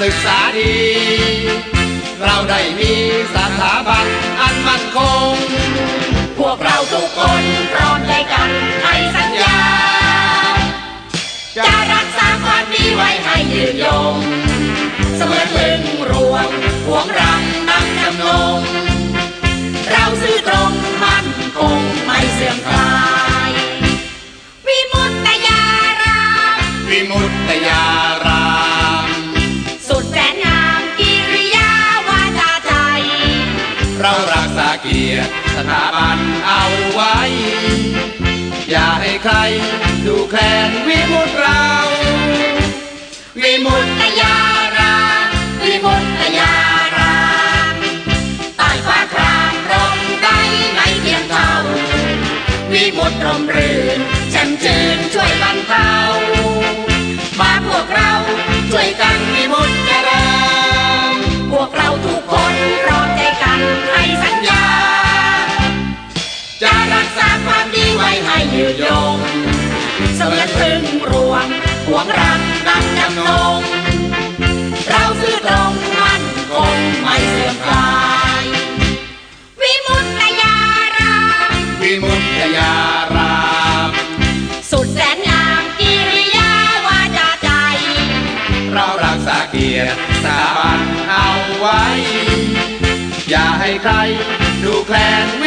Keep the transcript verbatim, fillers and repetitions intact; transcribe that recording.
ศึกษาดีเราได้มีสถาบันอันมั่นคงพวกเราทุกคนพร้อมใจกันให้สัญญาจะรักษาความดีไว้ให้ยืนยงเสมอถึงรวงห่วงรังนังจำนงเราซื่อตรงมั่นคงไม่เสื่อมคลายวิมุตตยารามวิมุตตยารามสุดแสนงามกิริยาวาจาใจเรารักษาเกียรติสถาบันเอาไว้อย่าให้ใครดูแคลนวิมุตติเราวิมุตตยารามวิมุตตยารามใต้ฟ้าครามร่มใดในเพียงเท่าวิมุตติร่มรื่นแจ่มชื่นช่วยบรรเทามาพวกเราช่วยกันวิมุตติเจริญพวกเราทุกคนพร้อมใจกันให้สัญญาจะรักษาความดีไว้ให้ยืนยงเสมือนพึ่งรวงห่วงรังนังจำนงเราซื่อตรงมั่นคงไม่เสื่อมคลายวิมุตตยารามวิมุตตยารามสุดแสนงามกิริยาวาจาใจเรารักษาเกียรติสถาบันเอาไว้อย่าให้ใครดูแคลน